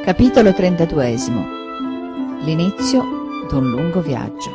Capitolo 32. L'inizio d'un lungo viaggio.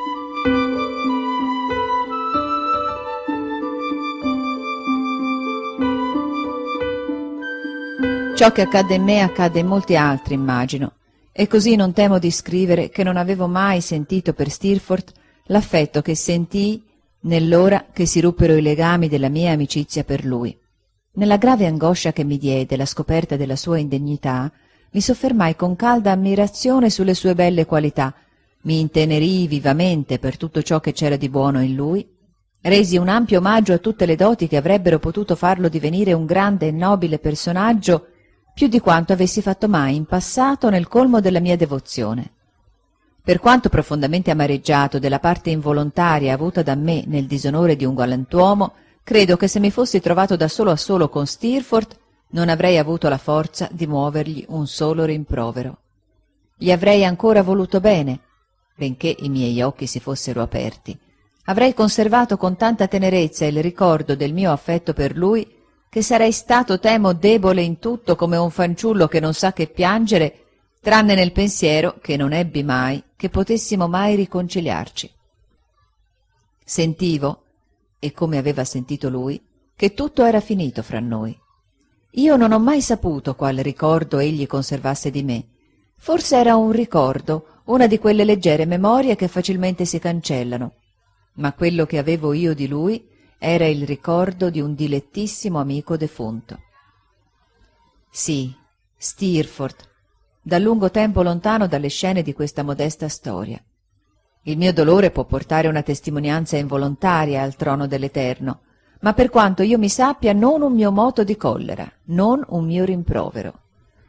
Ciò che accadde in me accadde in molti altri, immagino, e così non temo di scrivere che non avevo mai sentito per Steerforth l'affetto che sentii nell'ora che si ruppero i legami della mia amicizia per lui. Nella grave angoscia che mi diede la scoperta della sua indegnità, mi soffermai con calda ammirazione sulle sue belle qualità, mi intenerii vivamente per tutto ciò che c'era di buono in lui, resi un ampio omaggio a tutte le doti che avrebbero potuto farlo divenire un grande e nobile personaggio, più di quanto avessi fatto mai in passato nel colmo della mia devozione. Per quanto profondamente amareggiato della parte involontaria avuta da me nel disonore di un galantuomo, credo che se mi fossi trovato da solo a solo con Steerforth non avrei avuto la forza di muovergli un solo rimprovero. Gli avrei ancora voluto bene, benché i miei occhi si fossero aperti. Avrei conservato con tanta tenerezza il ricordo del mio affetto per lui che sarei stato, temo, debole in tutto come un fanciullo che non sa che piangere, tranne nel pensiero, che non ebbi mai, che potessimo mai riconciliarci. Sentivo, e come aveva sentito lui, che tutto era finito fra noi. Io non ho mai saputo qual ricordo egli conservasse di me. Forse era un ricordo, una di quelle leggere memorie che facilmente si cancellano, ma quello che avevo io di lui era il ricordo di un dilettissimo amico defunto. Sì, Steerforth, da lungo tempo lontano dalle scene di questa modesta storia. Il mio dolore può portare una testimonianza involontaria al trono dell'Eterno, ma per quanto io mi sappia non un mio moto di collera, non un mio rimprovero.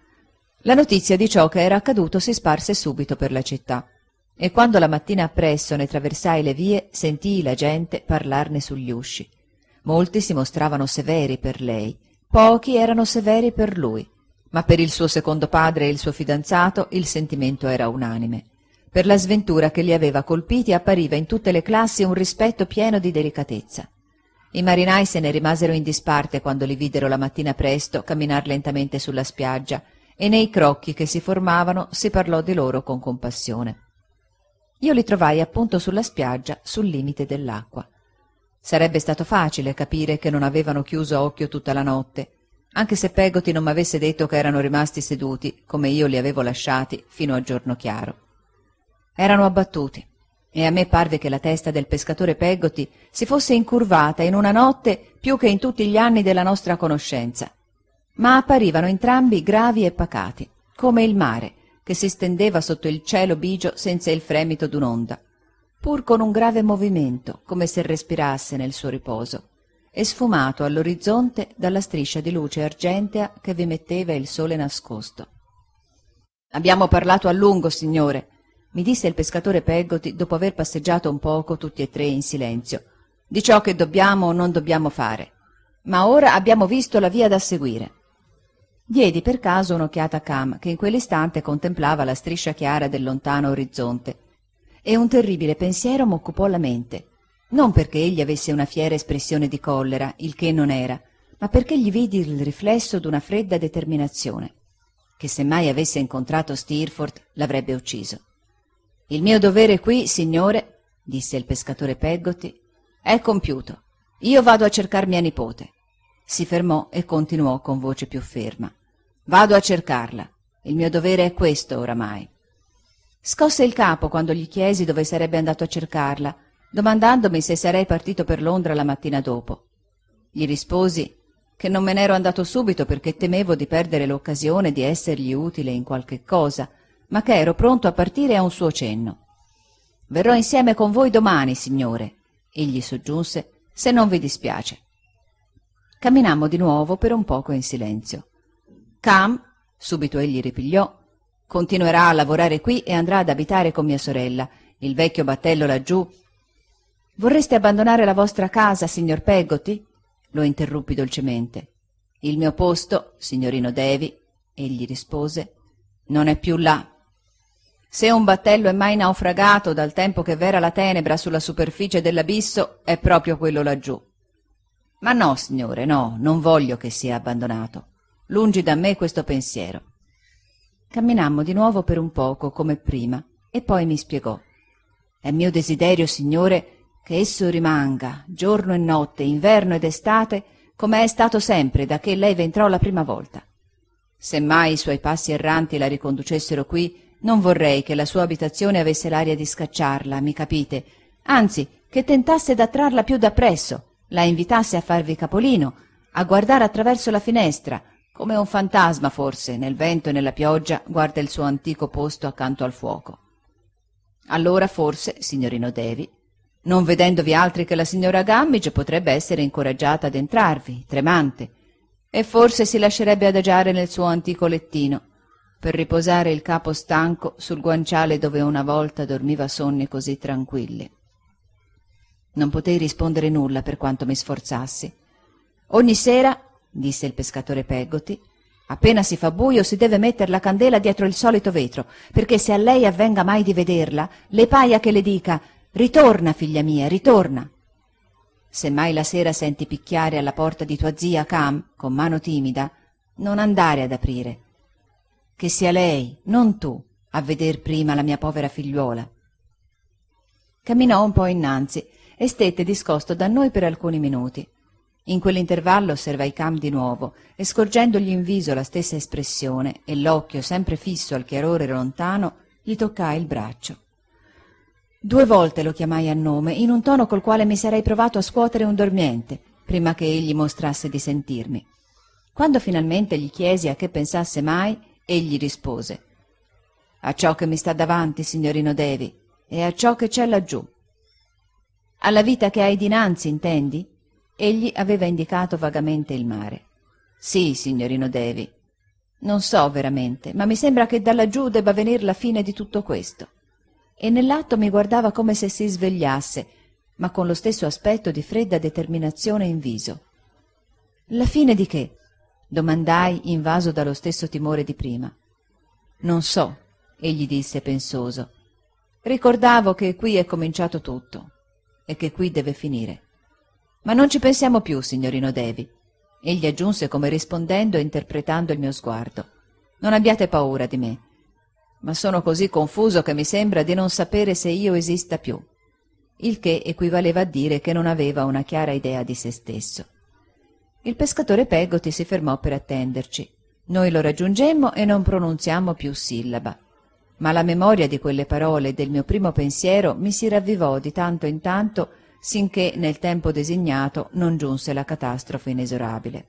La notizia di ciò che era accaduto si sparse subito per la città, e quando la mattina appresso ne traversai le vie sentii la gente parlarne sugli usci. Molti si mostravano severi per lei, pochi erano severi per lui, ma per il suo secondo padre e il suo fidanzato il sentimento era unanime. Per la sventura che li aveva colpiti appariva in tutte le classi un rispetto pieno di delicatezza. I marinai se ne rimasero in disparte quando li videro la mattina presto camminar lentamente sulla spiaggia, e nei crocchi che si formavano si parlò di loro con compassione. Io li trovai appunto sulla spiaggia, sul limite dell'acqua. Sarebbe stato facile capire che non avevano chiuso occhio tutta la notte, anche se Peggotty non m'avesse detto che erano rimasti seduti, come io li avevo lasciati, fino a giorno chiaro. Erano abbattuti, e a me parve che la testa del pescatore Peggotty si fosse incurvata in una notte più che in tutti gli anni della nostra conoscenza, ma apparivano entrambi gravi e pacati, come il mare, che si stendeva sotto il cielo bigio senza il fremito d'un'onda, pur con un grave movimento, come se respirasse nel suo riposo, e sfumato all'orizzonte dalla striscia di luce argentea che vi metteva il sole nascosto. «Abbiamo parlato a lungo, signore», mi disse il pescatore Peggotty dopo aver passeggiato un poco tutti e tre in silenzio, «di ciò che dobbiamo o non dobbiamo fare, ma ora abbiamo visto la via da seguire». Diedi per caso un'occhiata a Cam, che in quell'istante contemplava la striscia chiara del lontano orizzonte, e un terribile pensiero m'occupò la mente, non perché egli avesse una fiera espressione di collera, il che non era, ma perché gli vidi il riflesso d'una fredda determinazione, che se mai avesse incontrato Steerforth l'avrebbe ucciso. «Il mio dovere qui, signore», disse il pescatore Peggotty, «è compiuto. Io vado a cercar mia nipote». Si fermò e continuò con voce più ferma. «Vado a cercarla. Il mio dovere è questo oramai». Scosse il capo quando gli chiesi dove sarebbe andato a cercarla, domandandomi se sarei partito per Londra la mattina dopo. Gli risposi che non me n'ero andato subito perché temevo di perdere l'occasione di essergli utile in qualche cosa, ma che ero pronto a partire a un suo cenno. «Verrò insieme con voi domani, signore», egli soggiunse, «se non vi dispiace». Camminammo di nuovo per un poco in silenzio. «Cam», subito egli ripigliò, «continuerà a lavorare qui e andrà ad abitare con mia sorella, il vecchio battello laggiù». «Vorreste abbandonare la vostra casa, signor Peggotty?» lo interruppi dolcemente. «Il mio posto, signorino Davy», egli rispose, «non è più là. Se un battello è mai naufragato dal tempo che v'era la tenebra sulla superficie dell'abisso, è proprio quello laggiù. Ma no, signore, no, non voglio che sia abbandonato. Lungi da me questo pensiero». Camminammo di nuovo per un poco come prima e poi mi spiegò: «È mio desiderio, signore, che esso rimanga, giorno e notte, inverno ed estate, come è stato sempre da che lei v'entrò la prima volta. Se mai i suoi passi erranti la riconducessero qui, non vorrei che la sua abitazione avesse l'aria di scacciarla, mi capite? Anzi, che tentasse d'attrarla più da presso, la invitasse a farvi capolino, a guardare attraverso la finestra, come un fantasma forse, nel vento e nella pioggia, guarda il suo antico posto accanto al fuoco. Allora forse, signorino Devi, non vedendovi altri che la signora Gummidge, potrebbe essere incoraggiata ad entrarvi, tremante, e forse si lascerebbe adagiare nel suo antico lettino, per riposare il capo stanco sul guanciale dove una volta dormiva sonni così tranquilli». Non potei rispondere nulla per quanto mi sforzassi. «Ogni sera», disse il pescatore Peggotty, «appena si fa buio si deve metter la candela dietro il solito vetro, perché se a lei avvenga mai di vederla, le paia che le dica: ritorna, figlia mia, ritorna. Se mai la sera senti picchiare alla porta di tua zia Cam con mano timida, non andare ad aprire, che sia lei, non tu, a veder prima la mia povera figliuola». Camminò un po' innanzi e stette discosto da noi per alcuni minuti. In quell'intervallo osservai Cam di nuovo e, scorgendogli in viso la stessa espressione e l'occhio sempre fisso al chiarore lontano, gli toccai il braccio. 2 volte lo chiamai a nome in un tono col quale mi sarei provato a scuotere un dormiente, prima che egli mostrasse di sentirmi. Quando finalmente gli chiesi a che pensasse mai, egli rispose: «A ciò che mi sta davanti, signorino Devi, e a ciò che c'è laggiù». «Alla vita che hai dinanzi, intendi?» Egli aveva indicato vagamente il mare. «Sì, signorino Devi. Non so veramente, ma mi sembra che da laggiù debba venir la fine di tutto questo». E nell'atto mi guardava come se si svegliasse, ma con lo stesso aspetto di fredda determinazione in viso. «La fine di che?» domandai, invaso dallo stesso timore di prima. «Non so», egli disse pensoso. «Ricordavo che qui è cominciato tutto e che qui deve finire. Ma non ci pensiamo più, signorino Devi». Egli aggiunse come rispondendo e interpretando il mio sguardo: «Non abbiate paura di me, ma sono così confuso che mi sembra di non sapere se io esista più», il che equivaleva a dire che non aveva una chiara idea di se stesso. Il pescatore Peggotty si fermò per attenderci. Noi lo raggiungemmo e non pronunziammo più sillaba, ma la memoria di quelle parole e del mio primo pensiero mi si ravvivò di tanto in tanto, sinché nel tempo designato non giunse la catastrofe inesorabile.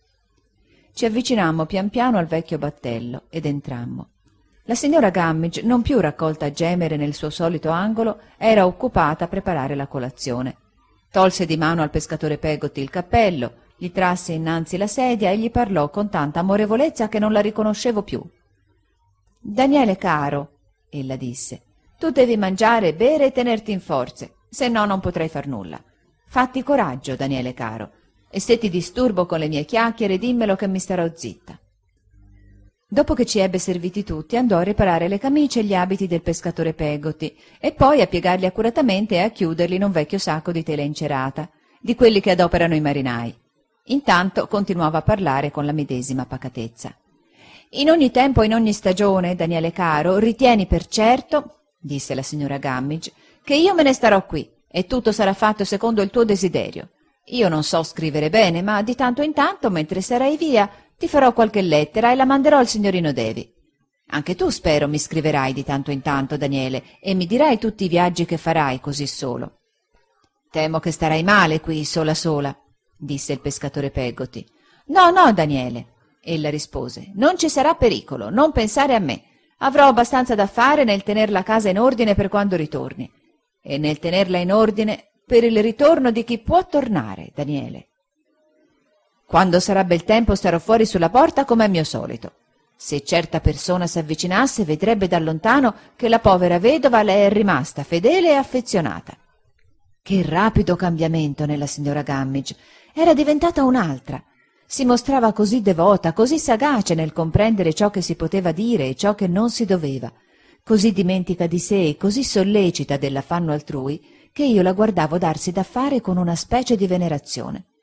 Ci avvicinammo pian piano al vecchio battello ed entrammo. La signora Gummidge, non più raccolta a gemere nel suo solito angolo, era occupata a preparare la colazione. Tolse di mano al pescatore Peggotty il cappello, gli trasse innanzi la sedia e gli parlò con tanta amorevolezza che non la riconoscevo più. «Daniele caro», ella disse, «tu devi mangiare e bere e tenerti in forze, se no non potrai far nulla. Fatti coraggio, Daniele caro, e se ti disturbo con le mie chiacchiere dimmelo che mi starò zitta». Dopo che ci ebbe serviti tutti, andò a riparare le camicie e gli abiti del pescatore Peggotty e poi a piegarli accuratamente e a chiuderli in un vecchio sacco di tela incerata, di quelli che adoperano i marinai. Intanto continuava a parlare con la medesima pacatezza. «In ogni tempo e in ogni stagione, Daniele caro, ritieni per certo», disse la signora Gummidge, «che io me ne starò qui e tutto sarà fatto secondo il tuo desiderio. Io non so scrivere bene, ma di tanto in tanto, mentre sarai via, ti farò qualche lettera e la manderò al signorino Devi. Anche tu, spero, mi scriverai di tanto in tanto, Daniele, e mi dirai tutti i viaggi che farai così solo». «Temo che starai male qui, sola sola», disse il pescatore Peggotty. «No, no, Daniele», ella rispose, «non ci sarà pericolo, non pensare a me. Avrò abbastanza da fare nel tener la casa in ordine per quando ritorni, e nel tenerla in ordine per il ritorno di chi può tornare, Daniele. Quando sarà bel tempo starò fuori sulla porta come al mio solito. Se certa persona s'avvicinasse vedrebbe da lontano che la povera vedova le è rimasta fedele e affezionata». Che rapido cambiamento nella signora Gummidge! Era diventata un'altra. Si mostrava così devota, così sagace nel comprendere ciò che si poteva dire e ciò che non si doveva, così dimentica di sé e così sollecita dell'affanno altrui, che io la guardavo darsi da fare con una specie di venerazione.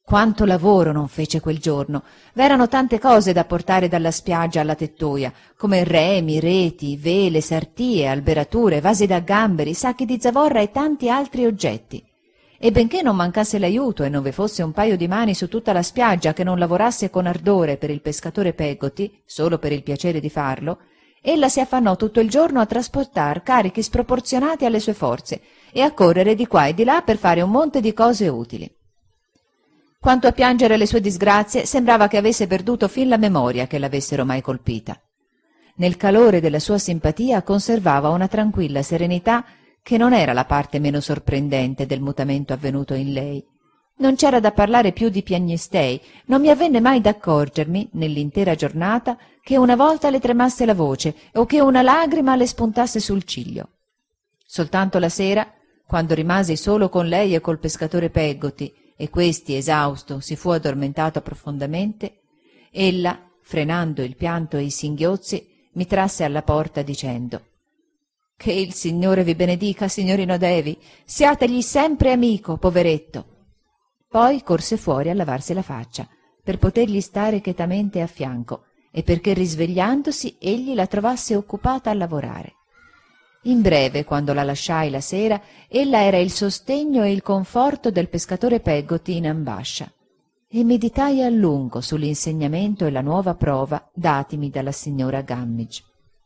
Quanto lavoro non fece quel giorno! V'erano tante cose da portare dalla spiaggia alla tettoia, come remi, reti, vele, sartie, alberature, vasi da gamberi, sacchi di zavorra e tanti altri oggetti. E benché non mancasse l'aiuto e non vi fosse un paio di mani su tutta la spiaggia che non lavorasse con ardore per il pescatore Peggotty, solo per il piacere di farlo, ella si affannò tutto il giorno a trasportar carichi sproporzionati alle sue forze e a correre di qua e di là per fare un monte di cose utili. Quanto a piangere le sue disgrazie, sembrava che avesse perduto fin la memoria che l'avessero mai colpita. Nel calore della sua simpatia conservava una tranquilla serenità che non era la parte meno sorprendente del mutamento avvenuto in lei. Non c'era da parlare più di piagnistei, non mi avvenne mai d'accorgermi, nell'intera giornata, che una volta le tremasse la voce o che una lagrima le spuntasse sul ciglio. Soltanto la sera, quando rimasi solo con lei e col pescatore Peggotty, e questi, esausto, si fu addormentato profondamente, ella, frenando il pianto e i singhiozzi, mi trasse alla porta dicendo: «Che il Signore vi benedica, signorino Davy, siategli sempre amico, poveretto!» Poi corse fuori a lavarsi la faccia, per potergli stare chetamente a fianco e perché risvegliandosi egli la trovasse occupata a lavorare. In breve, quando la lasciai la sera, ella era il sostegno e il conforto del pescatore Peggotty in ambascia, e meditai a lungo sull'insegnamento e la nuova prova datimi dalla signora Gummidge.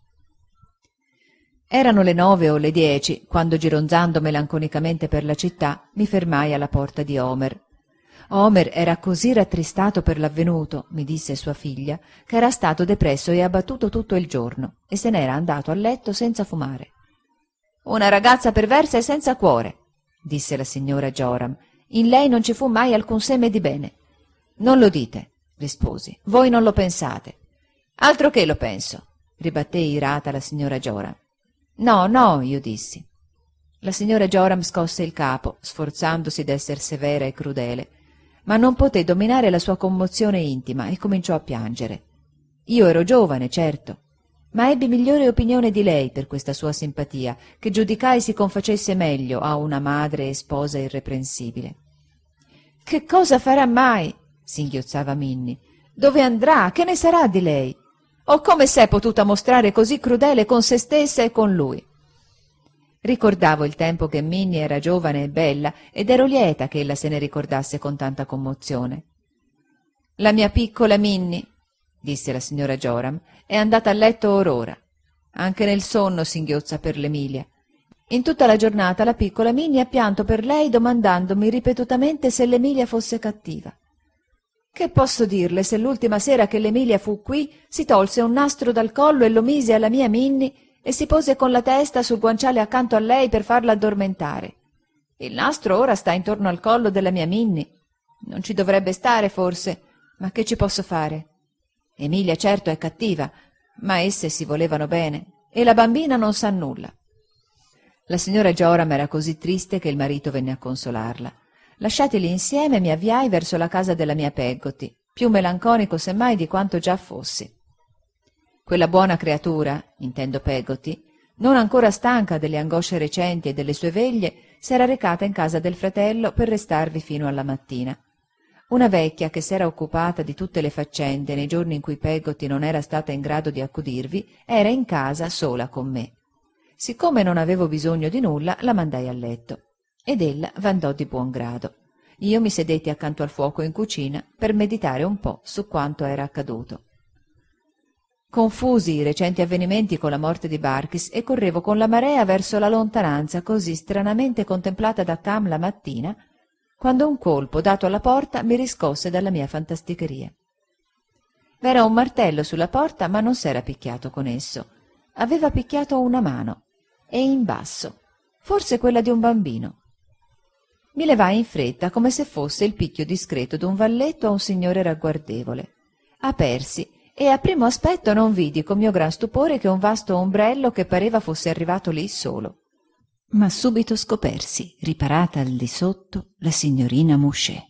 Erano le 9 o le 10, quando, gironzando melanconicamente per la città, mi fermai alla porta di Homer. Homer era così rattristato per l'avvenuto, mi disse sua figlia, che era stato depresso e abbattuto tutto il giorno, e se n'era andato a letto senza fumare. «Una ragazza perversa e senza cuore», disse la signora Joram. «In lei non ci fu mai alcun seme di bene». «Non lo dite», risposi. «Voi non lo pensate». «Altro che lo penso», ribatté irata la signora Joram. «No, no», io dissi. La signora Joram scosse il capo, sforzandosi d'esser severa e crudele, ma non poté dominare la sua commozione intima e cominciò a piangere. Io ero giovane, certo, ma ebbi migliore opinione di lei per questa sua simpatia, che giudicai si confacesse meglio a una madre e sposa irreprensibile. «Che cosa farà mai?» singhiozzava Minni. «Dove andrà? Che ne sarà di lei? O come s'è potuta mostrare così crudele con se stessa e con lui?» Ricordavo il tempo che Minni era giovane e bella ed ero lieta che ella se ne ricordasse con tanta commozione. «La mia piccola Minni», disse la signora Joram, «è andata a letto or ora. Anche nel sonno singhiozza per l'Emilia. In tutta la giornata la piccola Minni ha pianto per lei domandandomi ripetutamente se l'Emilia fosse cattiva. Che posso dirle se l'ultima sera che l'Emilia fu qui si tolse un nastro dal collo e lo mise alla mia Minni e si pose con la testa sul guanciale accanto a lei per farla addormentare. Il nastro ora sta intorno al collo della mia Minni. Non ci dovrebbe stare forse, ma che ci posso fare? Emilia certo è cattiva, ma esse si volevano bene e la bambina non sa nulla». La signora Joram era così triste che il marito venne a consolarla. Lasciateli insieme, mi avviai verso la casa della mia Peggotty, più melanconico semmai di quanto già fossi. Quella buona creatura, intendo Peggotty, non ancora stanca delle angosce recenti e delle sue veglie, s'era recata in casa del fratello per restarvi fino alla mattina. Una vecchia che s'era occupata di tutte le faccende nei giorni in cui Peggotty non era stata in grado di accudirvi, era in casa sola con me. Siccome non avevo bisogno di nulla, la mandai a letto, ed ella v'andò di buon grado. Io mi sedetti accanto al fuoco in cucina per meditare un po' su quanto era accaduto. Confusi i recenti avvenimenti con la morte di Barkis e correvo con la marea verso la lontananza così stranamente contemplata da Cam la mattina, quando un colpo dato alla porta mi riscosse dalla mia fantasticheria. V'era un martello sulla porta, ma non s'era picchiato con esso. Aveva picchiato una mano, e in basso, forse quella di un bambino. Mi levai in fretta come se fosse il picchio discreto d'un valletto a un signore ragguardevole. Apersi, e a primo aspetto non vidi con mio gran stupore che un vasto ombrello che pareva fosse arrivato lì solo. Ma subito scopersi, riparata al di sotto, la signorina Mouchet.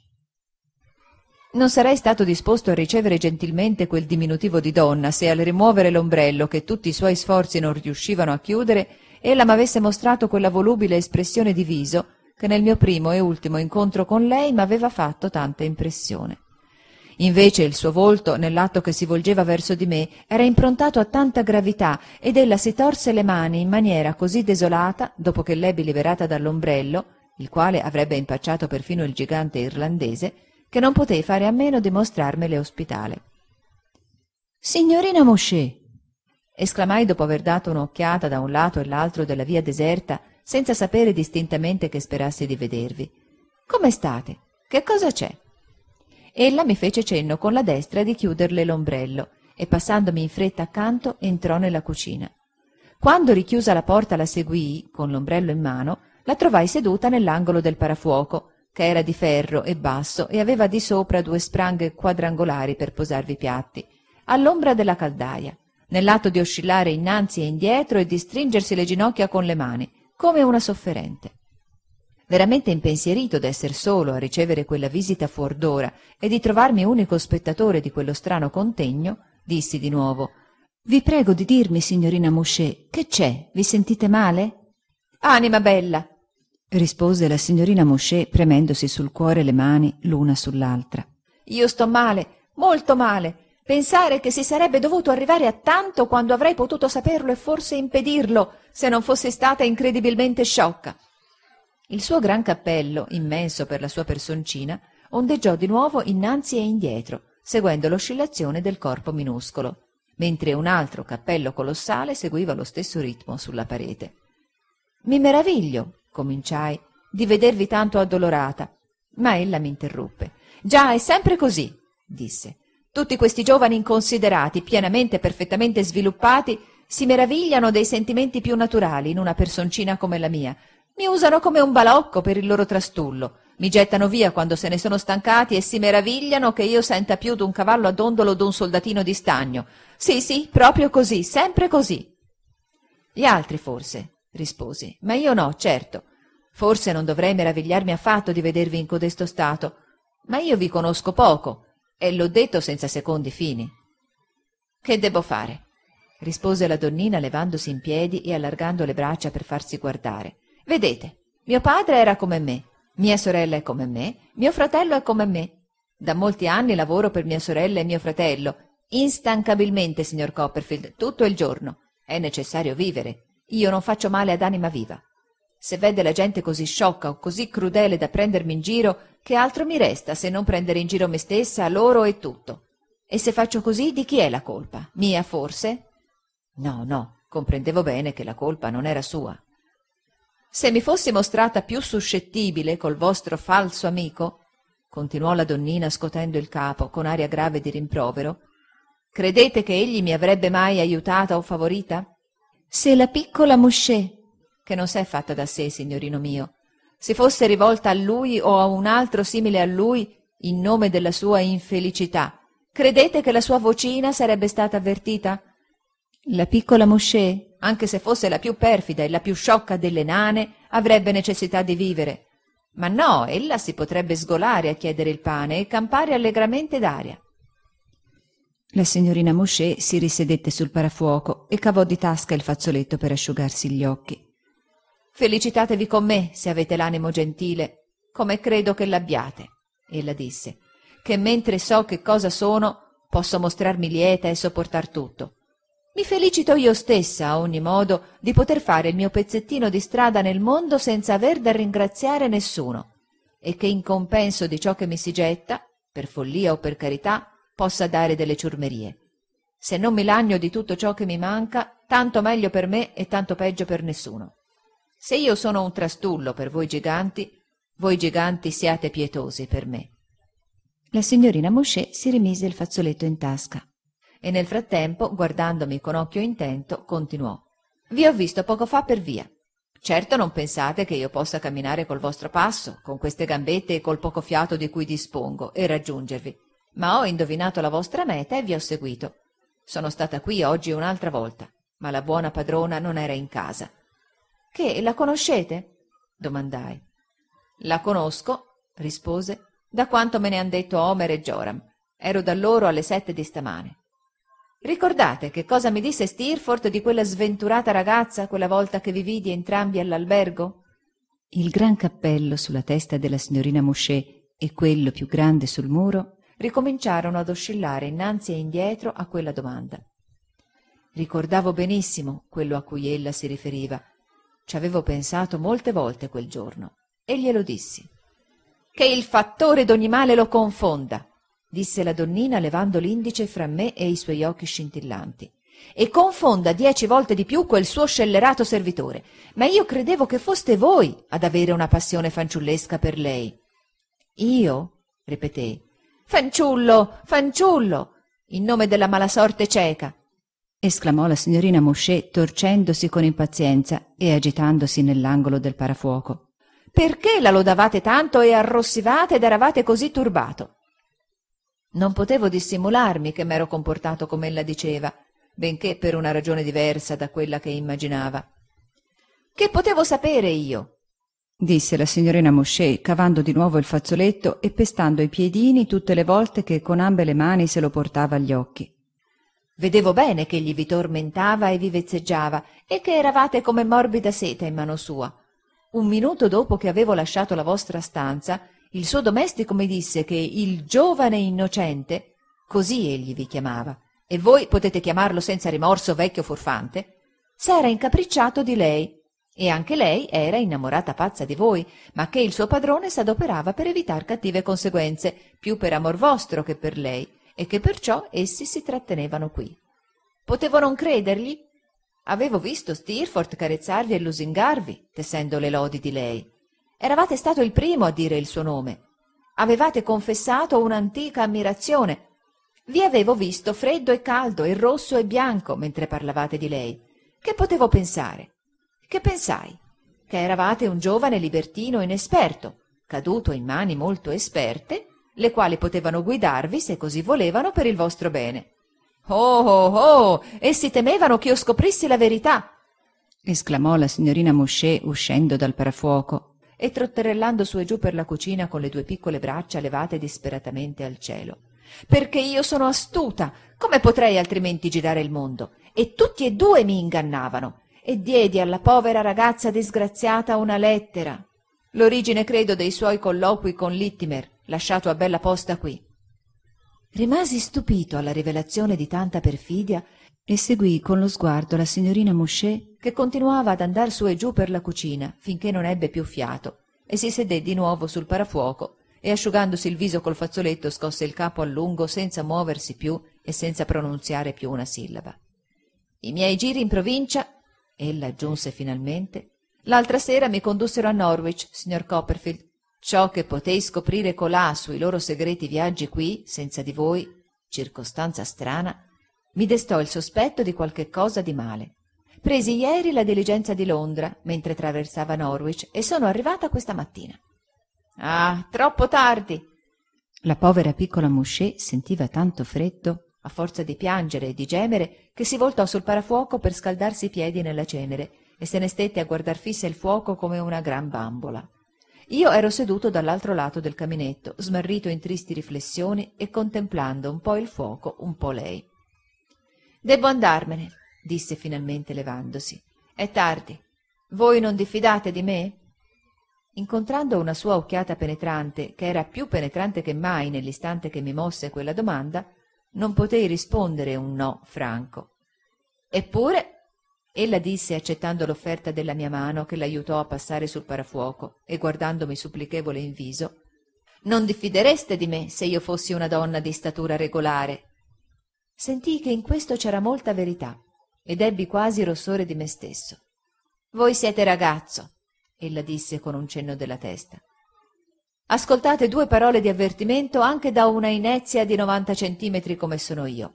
Non sarei stato disposto a ricevere gentilmente quel diminutivo di donna se al rimuovere l'ombrello che tutti i suoi sforzi non riuscivano a chiudere ella m'avesse mostrato quella volubile espressione di viso che nel mio primo e ultimo incontro con lei m'aveva fatto tanta impressione. Invece il suo volto, nell'atto che si volgeva verso di me, era improntato a tanta gravità ed ella si torse le mani in maniera così desolata, dopo che l'ebbi liberata dall'ombrello, il quale avrebbe impacciato perfino il gigante irlandese, che non potei fare a meno di mostrarmele ospitale. «Signorina Mouchet!» esclamai dopo aver dato un'occhiata da un lato e l'altro della via deserta, senza sapere distintamente che sperassi di vedervi. «Come state? Che cosa c'è?» Ella mi fece cenno con la destra di chiuderle l'ombrello e, passandomi in fretta accanto, entrò nella cucina. Quando richiusa la porta la seguii, con l'ombrello in mano, la trovai seduta nell'angolo del parafuoco, che era di ferro e basso e aveva di sopra 2 spranghe quadrangolari per posarvi i piatti, all'ombra della caldaia, nell'atto di oscillare innanzi e indietro e di stringersi le ginocchia con le mani, come una sofferente. Veramente impensierito d'esser solo a ricevere quella visita fuor d'ora e di trovarmi unico spettatore di quello strano contegno, dissi di nuovo: «Vi prego di dirmi, signorina Mouchet, che c'è? Vi sentite male?» «Anima bella!» rispose la signorina Mouchet, premendosi sul cuore le mani l'una sull'altra. «Io sto male, molto male. Pensare che si sarebbe dovuto arrivare a tanto quando avrei potuto saperlo e forse impedirlo, se non fossi stata incredibilmente sciocca». Il suo gran cappello, immenso per la sua personcina, ondeggiò di nuovo innanzi e indietro, seguendo l'oscillazione del corpo minuscolo, mentre un altro cappello colossale seguiva lo stesso ritmo sulla parete. «Mi meraviglio», cominciai, «di vedervi tanto addolorata», ma ella mi interruppe. «Già, è sempre così», disse. «Tutti questi giovani inconsiderati, pienamente e perfettamente sviluppati, si meravigliano dei sentimenti più naturali in una personcina come la mia. Mi usano come un balocco per il loro trastullo, mi gettano via quando se ne sono stancati e si meravigliano che io senta più d'un cavallo a dondolo o d'un soldatino di stagno. Sì, proprio così, sempre così». «Gli altri forse», risposi, «ma io no, certo. Forse non dovrei meravigliarmi affatto di vedervi in codesto stato, ma io vi conosco poco e l'ho detto senza secondi fini». «Che debbo fare?» rispose la donnina levandosi in piedi e allargando le braccia per farsi guardare. «Vedete, mio padre era come me, mia sorella è come me, mio fratello è come me. Da molti anni lavoro per mia sorella e mio fratello, instancabilmente, signor Copperfield, tutto il giorno. È necessario vivere. Io non faccio male ad anima viva. Se vede la gente così sciocca o così crudele da prendermi in giro, che altro mi resta se non prendere in giro me stessa, loro e tutto? E se faccio così, di chi è la colpa? Mia, forse?» No, comprendevo bene che la colpa non era sua. «Se mi fossi mostrata più suscettibile col vostro falso amico», continuò la donnina scotendo il capo con aria grave di rimprovero, «credete che egli mi avrebbe mai aiutata o favorita? Se la piccola Mouchet, che non s'è fatta da sé, signorino mio, si fosse rivolta a lui o a un altro simile a lui in nome della sua infelicità, credete che la sua vocina sarebbe stata avvertita? La piccola Mouchet, anche se fosse la più perfida e la più sciocca delle nane, avrebbe necessità di vivere. Ma no, ella si potrebbe sgolare a chiedere il pane e campare allegramente d'aria». La signorina Mouchet si risedette sul parafuoco e cavò di tasca il fazzoletto per asciugarsi gli occhi. «Felicitatevi con me, se avete l'animo gentile, come credo che l'abbiate», ella disse, «che mentre so che cosa sono, posso mostrarmi lieta e sopportar tutto. Mi felicito io stessa, a ogni modo, di poter fare il mio pezzettino di strada nel mondo senza aver da ringraziare nessuno, e che in compenso di ciò che mi si getta, per follia o per carità, possa dare delle ciurmerie. Se non mi lagno di tutto ciò che mi manca, tanto meglio per me e tanto peggio per nessuno. Se io sono un trastullo per voi giganti siate pietosi per me». La signorina Mouchet si rimise il fazzoletto in tasca e nel frattempo, guardandomi con occhio intento, continuò: «Vi ho visto poco fa per via. Certo non pensate che io possa camminare col vostro passo, con queste gambette e col poco fiato di cui dispongo, e raggiungervi, ma ho indovinato la vostra meta e vi ho seguito. Sono stata qui oggi un'altra volta, ma la buona padrona non era in casa». «Che, la conoscete?» domandai. «La conosco», rispose, «da quanto me ne han detto Homer e Joram. Ero da loro alle 7 di stamane. Ricordate che cosa mi disse Steerforth di quella sventurata ragazza quella volta che vi vidi entrambi all'albergo?» Il gran cappello sulla testa della signorina Mouchet e quello più grande sul muro ricominciarono ad oscillare innanzi e indietro a quella domanda. Ricordavo benissimo quello a cui ella si riferiva. Ci avevo pensato molte volte quel giorno e glielo dissi. «Che il fattore d'ogni male lo confonda», disse la donnina levando l'indice fra me e i suoi occhi scintillanti, «e confonda 10 volte di più quel suo scellerato servitore. Ma io credevo che foste voi ad avere una passione fanciullesca per lei». «Io?» ripetei. «Fanciullo, fanciullo, in nome della mala sorte cieca», esclamò la signorina Mouchet torcendosi con impazienza e agitandosi nell'angolo del parafuoco. «Perché la lodavate tanto e arrossivate ed eravate così turbato?» Non potevo dissimularmi che m'ero comportato come ella diceva, benché per una ragione diversa da quella che immaginava. «Che potevo sapere io?» disse la signorina Mouchet, cavando di nuovo il fazzoletto e pestando i piedini tutte le volte che con ambe le mani se lo portava agli occhi. «Vedevo bene che egli vi tormentava e vi vezzeggiava e che eravate come morbida seta in mano sua. Un minuto dopo che avevo lasciato la vostra stanza, il suo domestico mi disse che il giovane innocente, così egli vi chiamava, e voi potete chiamarlo senza rimorso vecchio furfante, s'era incapricciato di lei, e anche lei era innamorata pazza di voi, ma che il suo padrone s'adoperava per evitar cattive conseguenze, più per amor vostro che per lei, e che perciò essi si trattenevano qui. Potevo non credergli? Avevo visto Steerforth carezzarvi e lusingarvi, tessendo le lodi di lei. Eravate stato il primo a dire il suo nome. Avevate confessato un'antica ammirazione. Vi avevo visto freddo e caldo e rosso e bianco mentre parlavate di lei. Che potevo pensare? Che pensai? Che eravate un giovane libertino inesperto, caduto in mani molto esperte, le quali potevano guidarvi, se così volevano, per il vostro bene. «Oh, oh, oh! Essi temevano che io scoprissi la verità!» esclamò la signorina Mouchet uscendo dal parafuoco e trotterellando su e giù per la cucina con le 2 piccole braccia levate disperatamente al cielo. «Perché io sono astuta! Come potrei altrimenti girare il mondo? E tutti e 2 mi ingannavano! E diedi alla povera ragazza disgraziata una lettera. L'origine, credo, dei suoi colloqui con Littimer, lasciato a bella posta qui». Rimasi stupito alla rivelazione di tanta perfidia e seguii con lo sguardo la signorina Mouchet, che continuava ad andar su e giù per la cucina finché non ebbe più fiato e si sedé di nuovo sul parafuoco e, asciugandosi il viso col fazzoletto, scosse il capo a lungo senza muoversi più e senza pronunziare più una sillaba. «I miei giri in provincia», ella aggiunse finalmente, «l'altra sera mi condussero a Norwich, signor Copperfield. Ciò che potei scoprire colà sui loro segreti viaggi qui, senza di voi, circostanza strana, mi destò il sospetto di qualche cosa di male. Presi ieri la diligenza di Londra, mentre traversava Norwich, e sono arrivata questa mattina». «Ah, troppo tardi!» La povera piccola Mouchet sentiva tanto freddo, a forza di piangere e di gemere, che si voltò sul parafuoco per scaldarsi i piedi nella cenere e se ne stette a guardar fissa il fuoco come una gran bambola. Io ero seduto dall'altro lato del caminetto, smarrito in tristi riflessioni e contemplando un po' il fuoco, un po' lei. «Debbo andarmene», disse finalmente levandosi. «È tardi. Voi non diffidate di me?» Incontrando una sua occhiata penetrante, che era più penetrante che mai nell'istante che mi mosse quella domanda, non potei rispondere un no franco. «Eppure», ella disse accettando l'offerta della mia mano che l'aiutò a passare sul parafuoco e guardandomi supplichevole in viso, «non diffidereste di me se io fossi una donna di statura regolare». Sentii che in questo c'era molta verità ed ebbi quasi rossore di me stesso. «Voi siete ragazzo», ella disse con un cenno della testa. «Ascoltate 2 parole di avvertimento anche da una inezia di 90 centimetri come sono io.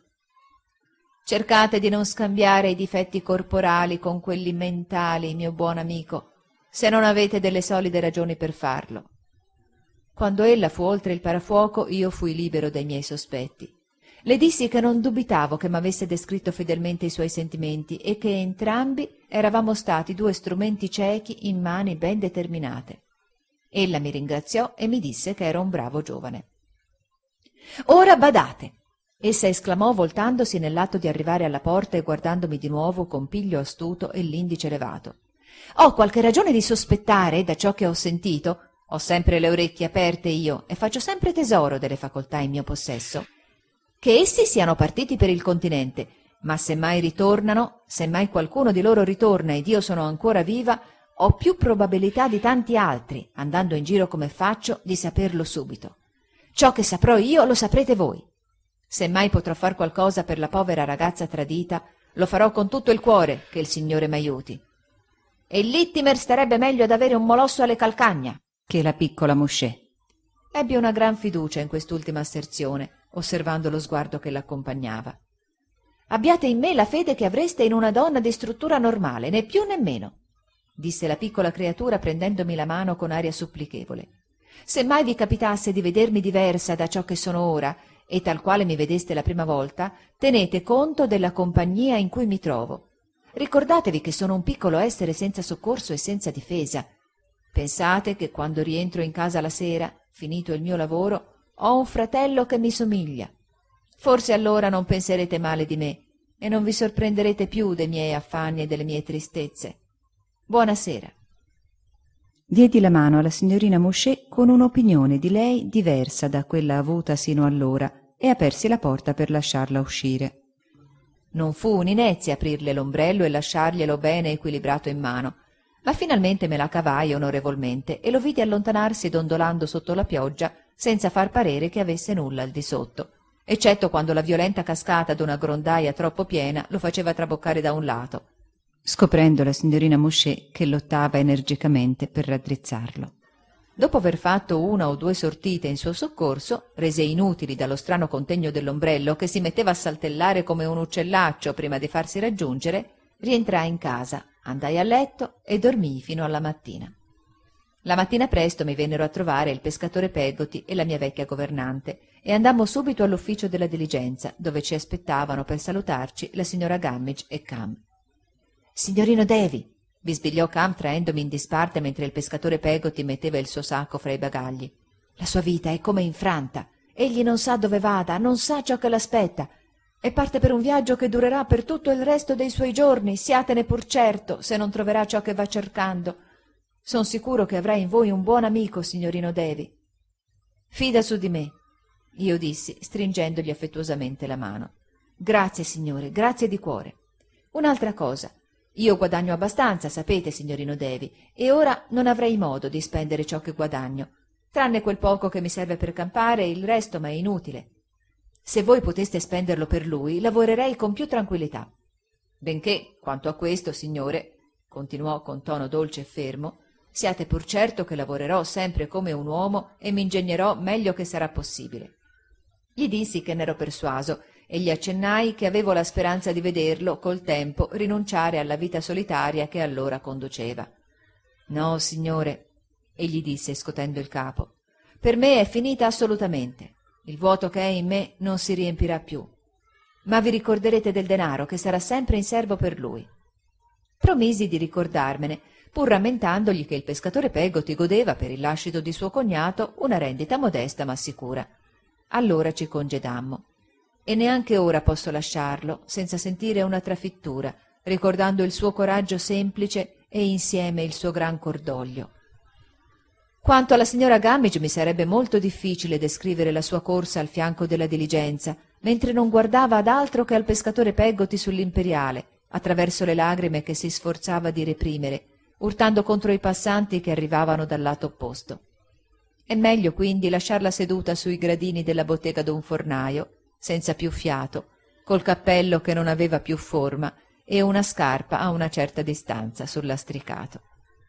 Cercate di non scambiare i difetti corporali con quelli mentali, mio buon amico, se non avete delle solide ragioni per farlo». Quando ella fu oltre il parafuoco, io fui libero dai miei sospetti. Le dissi che non dubitavo che m'avesse descritto fedelmente i suoi sentimenti e che entrambi eravamo stati 2 strumenti ciechi in mani ben determinate. Ella mi ringraziò e mi disse che ero un bravo giovane. «Ora badate!» essa esclamò voltandosi nell'atto di arrivare alla porta e guardandomi di nuovo con piglio astuto e l'indice levato. Ho qualche ragione di sospettare, da ciò che ho sentito, ho sempre le orecchie aperte io e faccio sempre tesoro delle facoltà in mio possesso, che essi siano partiti per il continente, ma se mai ritornano, se mai qualcuno di loro ritorna ed io sono ancora viva, ho più probabilità di tanti altri, andando in giro come faccio, di saperlo subito. Ciò che saprò io lo saprete voi. Se mai potrò far qualcosa per la povera ragazza tradita, lo farò con tutto il cuore, che il Signore m'aiuti. E Littimer starebbe meglio ad avere un molosso alle calcagna che la piccola Mouchet. Ebbi una gran fiducia in quest'ultima asserzione, osservando lo sguardo che l'accompagnava. Abbiate in me la fede che avreste in una donna di struttura normale, né più né meno, disse la piccola creatura prendendomi la mano con aria supplichevole. Se mai vi capitasse di vedermi diversa da ciò che sono ora, e tal quale mi vedeste la prima volta, tenete conto della compagnia in cui mi trovo. Ricordatevi che sono un piccolo essere senza soccorso e senza difesa. Pensate che quando rientro in casa la sera, finito il mio lavoro, ho un fratello che mi somiglia. Forse allora non penserete male di me e non vi sorprenderete più dei miei affanni e delle mie tristezze. Buonasera. Diedi la mano alla signorina Mouchet con un'opinione di lei diversa da quella avuta sino allora e apersi la porta per lasciarla uscire. Non fu un'inezia aprirle l'ombrello e lasciarglielo bene equilibrato in mano, ma finalmente me la cavai onorevolmente e lo vidi allontanarsi dondolando sotto la pioggia senza far parere che avesse nulla al di sotto, eccetto quando la violenta cascata d'una grondaia troppo piena lo faceva traboccare da un lato, scoprendo la signorina Mouchet che lottava energicamente per raddrizzarlo. Dopo aver fatto una o due sortite in suo soccorso, rese inutili dallo strano contegno dell'ombrello che si metteva a saltellare come un uccellaccio prima di farsi raggiungere, rientrai in casa, andai a letto e dormii fino alla mattina. La mattina presto mi vennero a trovare il pescatore Peggotty e la mia vecchia governante e andammo subito all'ufficio della diligenza, dove ci aspettavano per salutarci la signora Gummidge e Cam. «Signorino Davy», bisbigliò Cam traendomi in disparte mentre il pescatore Peggotty metteva il suo sacco fra i bagagli, «la sua vita è come infranta. Egli non sa dove vada, non sa ciò che l'aspetta e parte per un viaggio che durerà per tutto il resto dei suoi giorni, siatene pur certo, se non troverà ciò che va cercando. Son sicuro che avrà in voi un buon amico, signorino Davy». «Fida su di me», io dissi, stringendogli affettuosamente la mano. «Grazie, signore, grazie di cuore. Un'altra cosa. Io guadagno abbastanza, sapete, signorino Davy, e ora non avrei modo di spendere ciò che guadagno. Tranne quel poco che mi serve per campare, il resto m'è inutile. Se voi poteste spenderlo per lui, lavorerei con più tranquillità. Benché, quanto a questo, signore, continuò con tono dolce e fermo, siate pur certo che lavorerò sempre come un uomo e m'ingegnerò meglio che sarà possibile». Gli dissi che n'ero persuaso e gli accennai che avevo la speranza di vederlo col tempo rinunciare alla vita solitaria che allora conduceva. «No, signore», egli disse scotendo il capo, «per me è finita assolutamente. Il vuoto che è in me non si riempirà più. Ma vi ricorderete del denaro che sarà sempre in serbo per lui». Promisi di ricordarmene, pur rammentandogli che il pescatore Peggotty godeva per il lascito di suo cognato una rendita modesta ma sicura. Allora ci congedammo. E neanche ora posso lasciarlo senza sentire una trafittura, ricordando il suo coraggio semplice e insieme il suo gran cordoglio. Quanto alla signora Gummidge mi sarebbe molto difficile descrivere la sua corsa al fianco della diligenza, mentre non guardava ad altro che al pescatore Peggotty sull'imperiale, attraverso le lagrime che si sforzava di reprimere, urtando contro i passanti che arrivavano dal lato opposto. È meglio quindi lasciarla seduta sui gradini della bottega d'un fornaio, senza più fiato, col cappello che non aveva più forma e una scarpa a una certa distanza sul lastricato.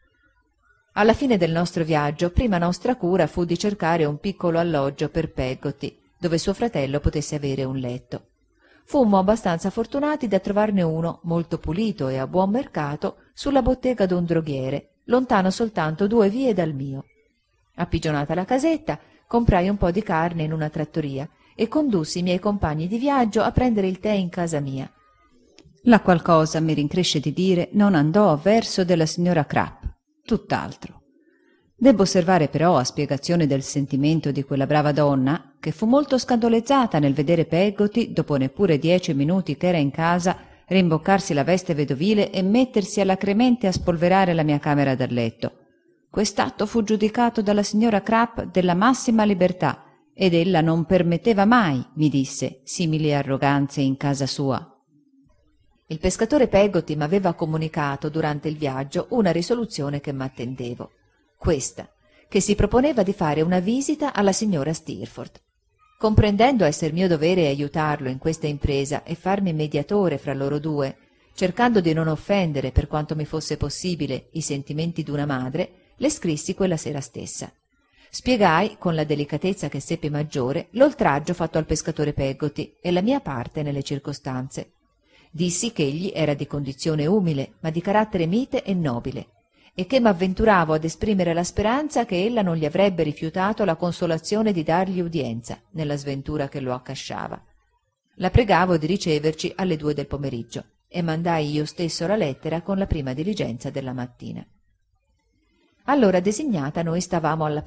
Alla fine del nostro viaggio, prima nostra cura fu di cercare un piccolo alloggio per Peggotty, dove suo fratello potesse avere un letto. Fummo abbastanza fortunati da trovarne uno, molto pulito e a buon mercato, sulla bottega d'un droghiere, lontano soltanto 2 vie dal mio. Appigionata la casetta, comprai un po' di carne in una trattoria e condussi i miei compagni di viaggio a prendere il tè in casa mia. La qual cosa, mi rincresce di dire, non andò a verso della signora Crapp, tutt'altro. Debbo osservare però, a spiegazione del sentimento di quella brava donna, che fu molto scandolezzata nel vedere Peggotty, dopo neppure 10 minuti che era in casa, rimboccarsi la veste vedovile e mettersi all'acremente a spolverare la mia camera da letto. Quest'atto fu giudicato dalla signora Crapp della massima libertà, ed ella non permetteva mai, mi disse, simili arroganze in casa sua. Il pescatore Peggotty m'aveva comunicato durante il viaggio una risoluzione che m'attendevo, questa, che si proponeva di fare una visita alla signora Steerforth. Comprendendo esser mio dovere aiutarlo in questa impresa e farmi mediatore fra loro due, cercando di non offendere per quanto mi fosse possibile i sentimenti d'una madre, le scrissi quella sera stessa. Spiegai, con la delicatezza che seppi maggiore, l'oltraggio fatto al pescatore Peggotty e la mia parte nelle circostanze. Dissi che egli era di condizione umile, ma di carattere mite e nobile, e che m'avventuravo ad esprimere la speranza che ella non gli avrebbe rifiutato la consolazione di dargli udienza nella sventura che lo accasciava. La pregavo di riceverci alle 2 del pomeriggio e mandai io stesso la lettera con la prima diligenza della mattina. All'ora designata noi stavamo alla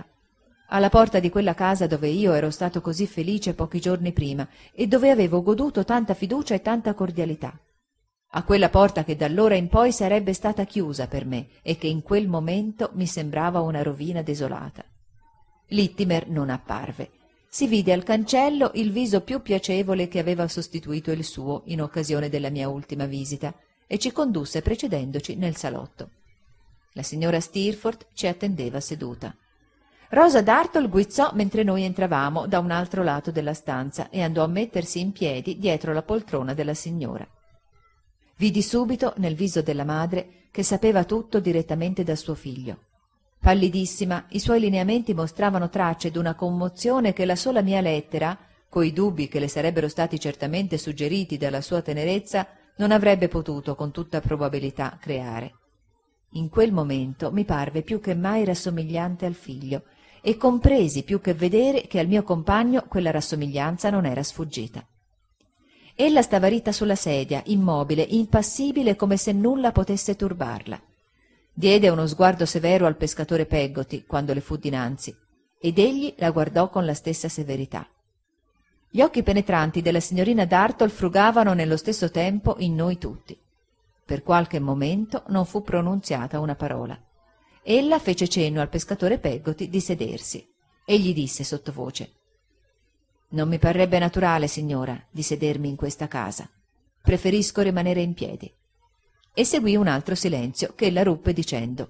porta di quella casa dove io ero stato così felice pochi giorni prima e dove avevo goduto tanta fiducia e tanta cordialità. A quella porta che d'allora in poi sarebbe stata chiusa per me e che in quel momento mi sembrava una rovina desolata. Littimer non apparve. Si vide al cancello il viso più piacevole che aveva sostituito il suo in occasione della mia ultima visita e ci condusse precedendoci nel salotto. La signora Steerforth ci attendeva seduta. Rosa Dartle guizzò mentre noi entravamo da un altro lato della stanza e andò a mettersi in piedi dietro la poltrona della signora. Vidi subito nel viso della madre che sapeva tutto direttamente da suo figlio. Pallidissima, i suoi lineamenti mostravano tracce d'una commozione che la sola mia lettera, coi dubbi che le sarebbero stati certamente suggeriti dalla sua tenerezza, non avrebbe potuto con tutta probabilità creare. In quel momento mi parve più che mai rassomigliante al figlio e compresi più che vedere che al mio compagno quella rassomiglianza non era sfuggita. Ella stava ritta sulla sedia, immobile, impassibile, come se nulla potesse turbarla. Diede uno sguardo severo al pescatore Peggotty quando le fu dinanzi, ed egli la guardò con la stessa severità. Gli occhi penetranti della signorina Dartle frugavano nello stesso tempo in noi tutti. Per qualche momento non fu pronunziata una parola. Ella fece cenno al pescatore Peggotty di sedersi e gli disse sottovoce: «Non mi parrebbe naturale, signora, di sedermi in questa casa. Preferisco rimanere in piedi». E seguì un altro silenzio che ella ruppe dicendo: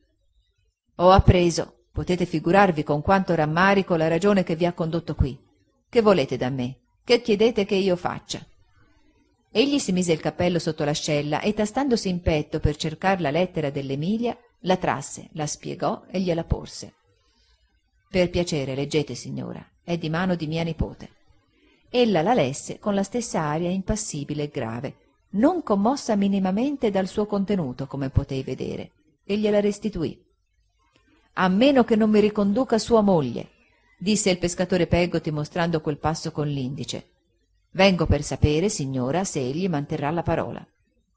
«Ho appreso, potete figurarvi con quanto rammarico, la ragione che vi ha condotto qui. Che volete da me? Che chiedete che io faccia?» Egli si mise il cappello sotto l'ascella e, tastandosi in petto per cercar la lettera dell'Emilia, la trasse, la spiegò e gliela porse. «Per piacere, leggete, signora, è di mano di mia nipote». Ella la lesse con la stessa aria impassibile e grave, non commossa minimamente dal suo contenuto, come potei vedere, e gliela restituì. «A meno che non mi riconduca sua moglie», disse il pescatore Peggotty mostrando quel passo con l'indice. «Vengo per sapere, signora, se egli manterrà la parola».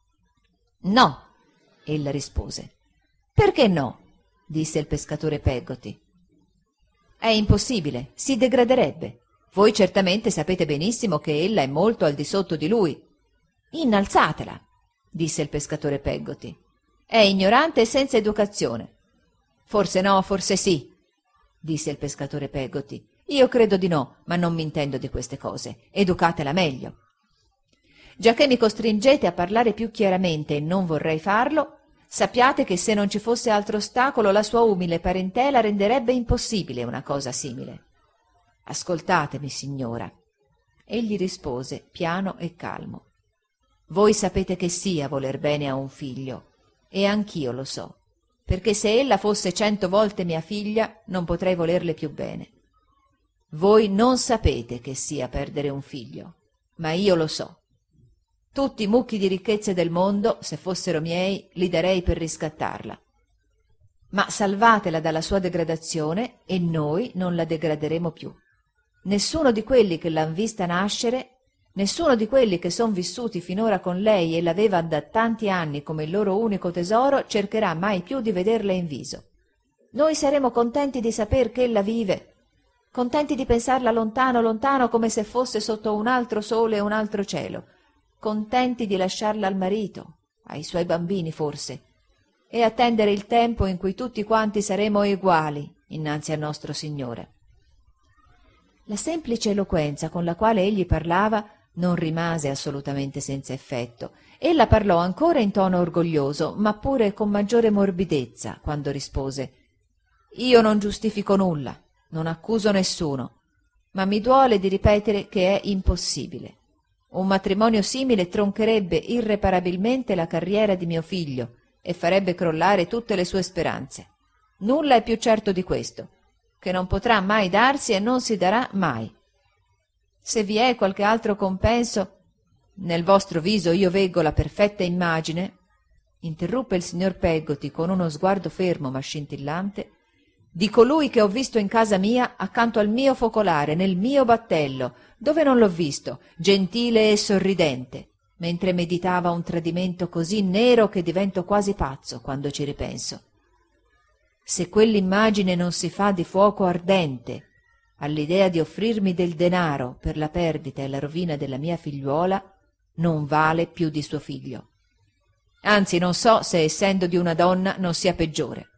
«No», ella rispose. «Perché no?» disse il pescatore Peggotty. «È impossibile, si degraderebbe. Voi certamente sapete benissimo che ella è molto al di sotto di lui». «Innalzatela», disse il pescatore Peggotty. «È ignorante e senza educazione». «Forse no, forse sì», disse il pescatore Peggotty. «Io credo di no, ma non m'intendo di queste cose. Educatela meglio». «Giacché mi costringete a parlare più chiaramente e non vorrei farlo, sappiate che se non ci fosse altro ostacolo la sua umile parentela renderebbe impossibile una cosa simile». «Ascoltatemi, signora». Egli rispose, piano e calmo. «Voi sapete che sia voler bene a un figlio, e anch'io lo so, perché se ella fosse 100 volte mia figlia non potrei volerle più bene. Voi non sapete che sia perdere un figlio, ma io lo so. Tutti i mucchi di ricchezze del mondo, se fossero miei, li darei per riscattarla. Ma salvatela dalla sua degradazione e noi non la degraderemo più. Nessuno di quelli che l'han vista nascere, nessuno di quelli che son vissuti finora con lei e l'aveva da tanti anni come il loro unico tesoro, cercherà mai più di vederla in viso. Noi saremo contenti di saper che ella vive, contenti di pensarla lontano, lontano, come se fosse sotto un altro sole e un altro cielo, contenti di lasciarla al marito, ai suoi bambini forse, e attendere il tempo in cui tutti quanti saremo eguali innanzi al nostro Signore. La semplice eloquenza con la quale egli parlava non rimase assolutamente senza effetto. Ella parlò ancora in tono orgoglioso, ma pure con maggiore morbidezza, quando rispose: «Io non giustifico nulla, non accuso nessuno, ma mi duole di ripetere che è impossibile. Un matrimonio simile troncherebbe irreparabilmente la carriera di mio figlio e farebbe crollare tutte le sue speranze. Nulla è più certo di questo, che non potrà mai darsi e non si darà mai. Se vi è qualche altro compenso, nel vostro viso io veggo la perfetta immagine», interruppe il signor Peggotty con uno sguardo fermo ma scintillante, «di colui che ho visto in casa mia accanto al mio focolare, nel mio battello, dove non l'ho visto, gentile e sorridente, mentre meditava un tradimento così nero che divento quasi pazzo quando ci ripenso. Se quell'immagine non si fa di fuoco ardente all'idea di offrirmi del denaro per la perdita e la rovina della mia figliuola, non vale più di suo figlio. Anzi, non so se essendo di una donna non sia peggiore».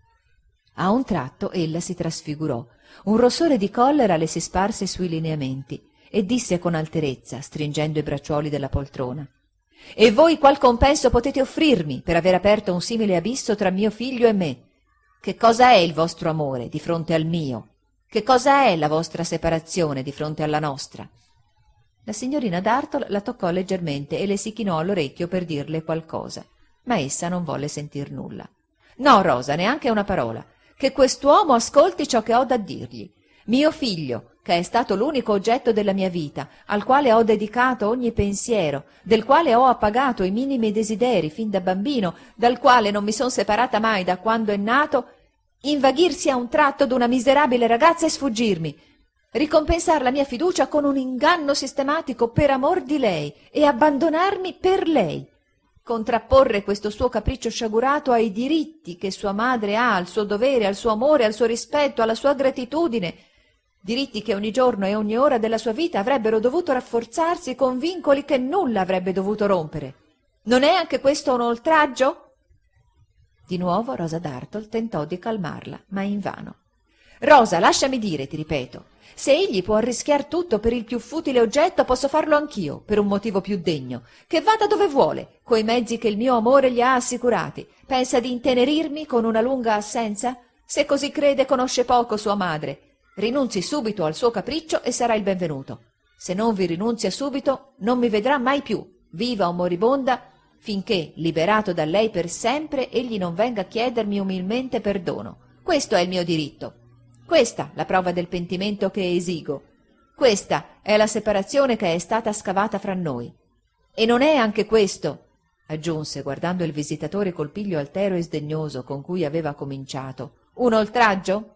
A un tratto ella si trasfigurò, un rossore di collera le si sparse sui lineamenti e disse con alterezza, stringendo i bracciuoli della poltrona: «E voi qual compenso potete offrirmi per aver aperto un simile abisso tra mio figlio e me? Che cosa è il vostro amore di fronte al mio? Che cosa è la vostra separazione di fronte alla nostra?» La signorina Dartle la toccò leggermente e le si chinò all'orecchio per dirle qualcosa, ma essa non volle sentir nulla. «No, Rosa, neanche una parola. Che quest'uomo ascolti ciò che ho da dirgli. Mio figlio, che è stato l'unico oggetto della mia vita, al quale ho dedicato ogni pensiero, del quale ho appagato i minimi desideri fin da bambino, dal quale non mi son separata mai da quando è nato, invaghirsi a un tratto d'una miserabile ragazza e sfuggirmi, ricompensar la mia fiducia con un inganno sistematico per amor di lei e abbandonarmi per lei, contrapporre questo suo capriccio sciagurato ai diritti che sua madre ha, al suo dovere, al suo amore, al suo rispetto, alla sua gratitudine, diritti che ogni giorno e ogni ora della sua vita avrebbero dovuto rafforzarsi con vincoli che nulla avrebbe dovuto rompere. Non è anche questo un oltraggio?» Di nuovo Rosa Dartle tentò di calmarla, ma invano. «Rosa, lasciami dire, ti ripeto, se egli può arrischiar tutto per il più futile oggetto, posso farlo anch'io, per un motivo più degno. Che vada dove vuole, coi mezzi che il mio amore gli ha assicurati. Pensa di intenerirmi con una lunga assenza? Se così crede, conosce poco sua madre. Rinunzi subito al suo capriccio e sarà il benvenuto. Se non vi rinunzia subito, non mi vedrà mai più, viva o moribonda, finché, liberato da lei per sempre, egli non venga a chiedermi umilmente perdono. Questo è il mio diritto. Questa la prova del pentimento che esigo. Questa è la separazione che è stata scavata fra noi. E non è anche questo», aggiunse, guardando il visitatore col piglio altero e sdegnoso con cui aveva cominciato, «un oltraggio?»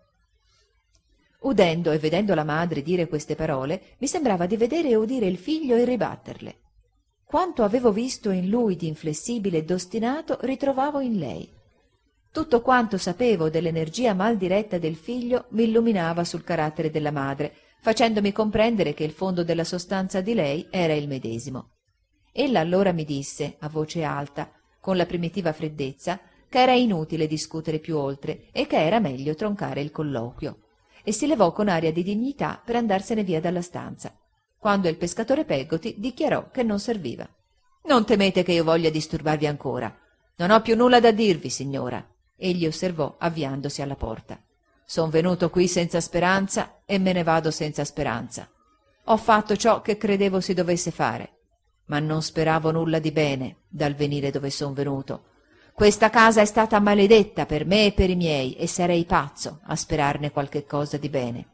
Udendo e vedendo la madre dire queste parole, mi sembrava di vedere e udire il figlio e ribatterle. Quanto avevo visto in lui di inflessibile ed ostinato ritrovavo in lei. Tutto quanto sapevo dell'energia mal diretta del figlio mi illuminava sul carattere della madre, facendomi comprendere che il fondo della sostanza di lei era il medesimo. Ella allora mi disse, a voce alta, con la primitiva freddezza, che era inutile discutere più oltre e che era meglio troncare il colloquio, e si levò con aria di dignità per andarsene via dalla stanza, quando il pescatore Peggotty dichiarò che non serviva. «Non temete che io voglia disturbarvi ancora. Non ho più nulla da dirvi, signora», egli osservò avviandosi alla porta. «Son venuto qui senza speranza e me ne vado senza speranza. Ho fatto ciò che credevo si dovesse fare, ma non speravo nulla di bene dal venire dove son venuto. Questa casa è stata maledetta per me e per i miei e sarei pazzo a sperarne qualche cosa di bene».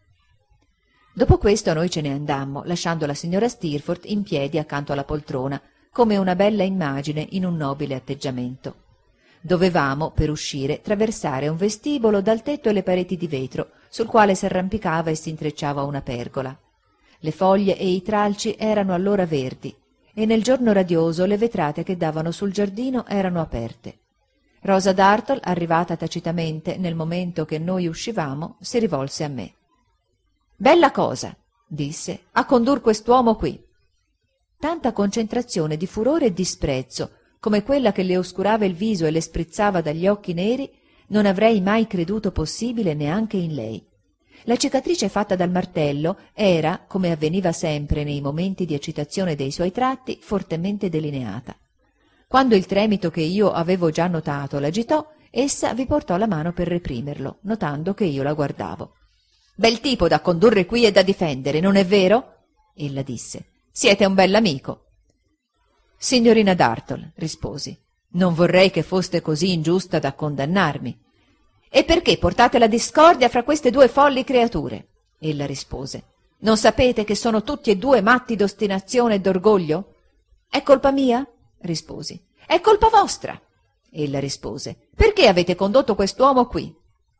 Dopo questo noi ce ne andammo, lasciando la signora Steerforth in piedi accanto alla poltrona, come una bella immagine in un nobile atteggiamento. Dovevamo, per uscire, traversare un vestibolo dal tetto e le pareti di vetro, sul quale s'arrampicava e s'intrecciava una pergola. Le foglie e i tralci erano allora verdi, e nel giorno radioso le vetrate che davano sul giardino erano aperte. Rosa Dartle, arrivata tacitamente nel momento che noi uscivamo, si rivolse a me. «Bella cosa», disse, «a condur quest'uomo qui». tanta concentrazione di furore e disprezzo come quella che le oscurava il viso e le sprizzava dagli occhi neri non avrei mai creduto possibile neanche in lei. La cicatrice fatta dal martello era, come avveniva sempre nei momenti di eccitazione dei suoi tratti, fortemente delineata. Quando il tremito che io avevo già notato l'agitò, essa vi portò la mano per reprimerlo, notando che io la guardavo. «Bel tipo da condurre qui e da difendere, non è vero?» Ella disse. «Siete un bell'amico». «Signorina Dartle», risposi, «non vorrei che foste così ingiusta da condannarmi». «E perché portate la discordia fra queste due folli creature?» Ella rispose. «Non sapete che sono tutti e due matti d'ostinazione e d'orgoglio?» «È colpa mia?» risposi. «È colpa vostra!» Ella rispose. «Perché avete condotto quest'uomo qui?»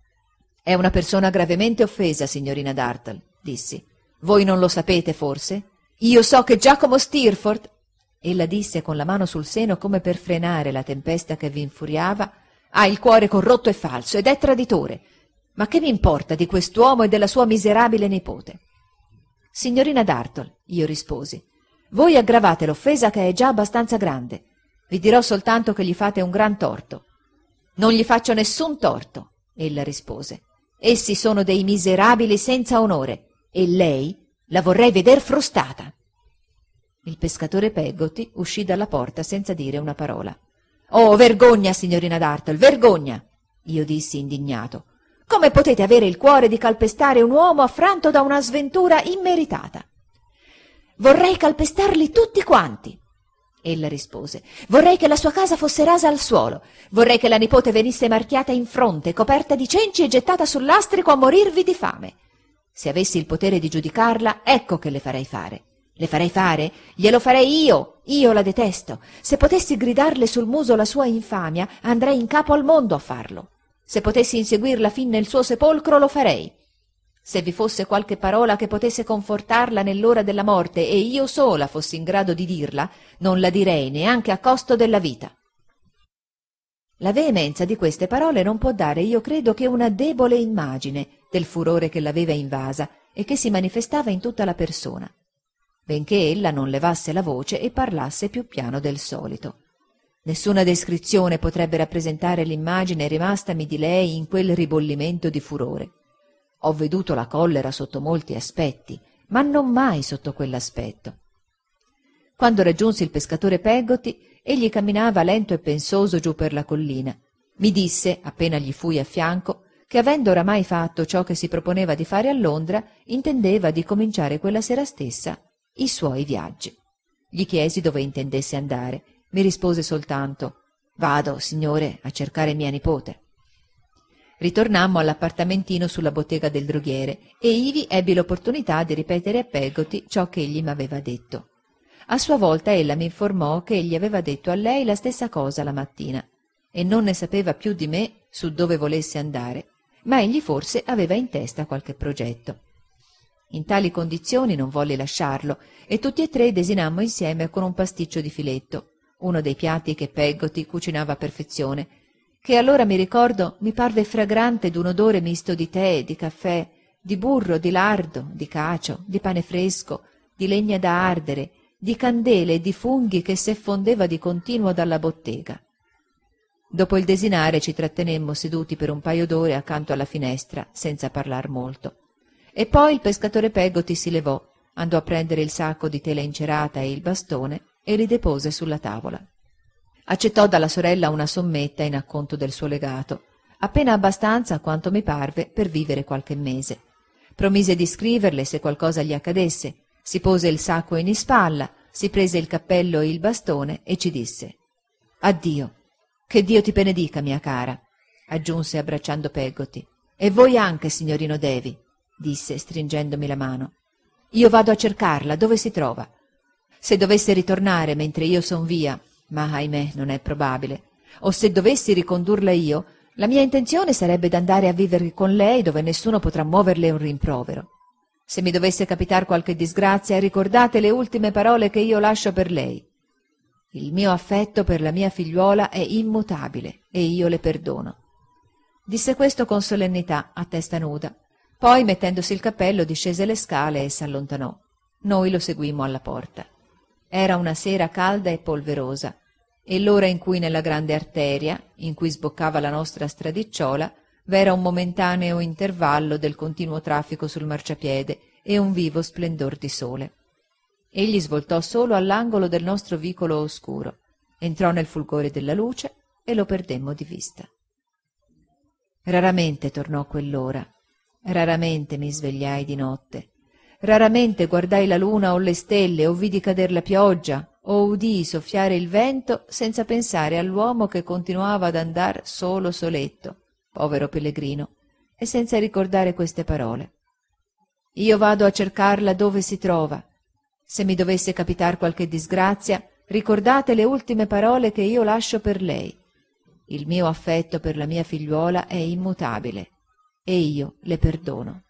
«È una persona gravemente offesa, signorina Dartle», dissi. «Voi non lo sapete, forse? Io so che Giacomo Steerforth...» Ella disse con la mano sul seno come per frenare la tempesta che vi infuriava. «Ha il cuore corrotto e falso ed è traditore. Ma che mi importa di quest'uomo e della sua miserabile nipote?» «Signorina Dartle», io risposi, «voi aggravate l'offesa che è già abbastanza grande. Vi dirò soltanto che gli fate un gran torto». «Non gli faccio nessun torto», ella rispose. «Essi sono dei miserabili senza onore e lei la vorrei veder frustata». Il pescatore Peggotty uscì dalla porta senza dire una parola. «Oh, vergogna, signorina Dartle, vergogna!» io dissi indignato. «Come potete avere il cuore di calpestare un uomo affranto da una sventura immeritata?» «Vorrei calpestarli tutti quanti», ella rispose. «Vorrei che la sua casa fosse rasa al suolo. Vorrei che la nipote venisse marchiata in fronte, coperta di cenci e gettata sul lastrico a morirvi di fame. Se avessi il potere di giudicarla, ecco che le farei fare. Le farei fare? Glielo farei io la detesto. Se potessi gridarle sul muso la sua infamia, andrei in capo al mondo a farlo. Se potessi inseguirla fin nel suo sepolcro, lo farei. Se vi fosse qualche parola che potesse confortarla nell'ora della morte e io sola fossi in grado di dirla, non la direi neanche a costo della vita». La veemenza di queste parole non può dare, io credo, che una debole immagine del furore che l'aveva invasa e che si manifestava in tutta la persona, benché ella non levasse la voce e parlasse più piano del solito. Nessuna descrizione potrebbe rappresentare l'immagine rimastami di lei in quel ribollimento di furore. Ho veduto la collera sotto molti aspetti, ma non mai sotto quell'aspetto. Quando raggiunsi il pescatore Peggotty, egli camminava lento e pensoso giù per la collina. Mi disse, appena gli fui a fianco, che avendo oramai fatto ciò che si proponeva di fare a Londra, intendeva di cominciare quella sera stessa i suoi viaggi. Gli chiesi dove intendesse andare. Mi rispose soltanto: «Vado, signore, a cercare mia nipote». Ritornammo all'appartamentino sulla bottega del droghiere e ivi ebbi l'opportunità di ripetere a Peggotty ciò che egli m'aveva detto. A sua volta ella mi informò che egli aveva detto a lei la stessa cosa la mattina e non ne sapeva più di me su dove volesse andare, ma egli forse aveva in testa qualche progetto. In tali condizioni non volli lasciarlo e tutti e tre desinammo insieme con un pasticcio di filetto, uno dei piatti che Peggotty cucinava a perfezione, che allora mi ricordo mi parve fragrante d'un odore misto di tè, di caffè, di burro, di lardo, di cacio, di pane fresco, di legna da ardere, di candele e di funghi che s'effondeva di continuo dalla bottega. Dopo il desinare ci trattenemmo seduti per un paio d'ore accanto alla finestra, senza parlar molto. E poi il pescatore Peggotty si levò, andò a prendere il sacco di tela incerata e il bastone e li depose sulla tavola. Accettò dalla sorella una sommetta in acconto del suo legato, appena abbastanza, a quanto mi parve, per vivere qualche mese. Promise di scriverle se qualcosa gli accadesse, si pose il sacco in ispalla, si prese il cappello e il bastone e ci disse: «Addio, che Dio ti benedica, mia cara», aggiunse abbracciando Peggotty. «E voi anche, signorino Davy», disse stringendomi la mano. «Io vado a cercarla, dove si trova. Se dovesse ritornare mentre io son via, ma ahimè non è probabile, o se dovessi ricondurla io, la mia intenzione sarebbe d'andare a vivere con lei dove nessuno potrà muoverle un rimprovero. Se mi dovesse capitar qualche disgrazia, ricordate le ultime parole che io lascio per lei. Il mio affetto per la mia figliuola è immutabile e io le perdono». Disse questo con solennità, a testa nuda. Poi, mettendosi il cappello, discese le scale e s'allontanò. Noi lo seguimmo alla porta. Era una sera calda e polverosa, e l'ora in cui nella grande arteria, in cui sboccava la nostra stradicciuola, v'era un momentaneo intervallo del continuo traffico sul marciapiede e un vivo splendor di sole. Egli svoltò solo all'angolo del nostro vicolo oscuro, entrò nel fulgore della luce e lo perdemmo di vista. Raramente tornò quell'ora, raramente mi svegliai di notte, raramente guardai la luna o le stelle o vidi cader la pioggia o udii soffiare il vento senza pensare all'uomo che continuava ad andar solo soletto, povero pellegrino, e senza ricordare queste parole: «Io vado a cercarla dove si trova. Se mi dovesse capitar qualche disgrazia, ricordate le ultime parole che io lascio per lei. Il mio affetto per la mia figliuola è immutabile, e io le perdono».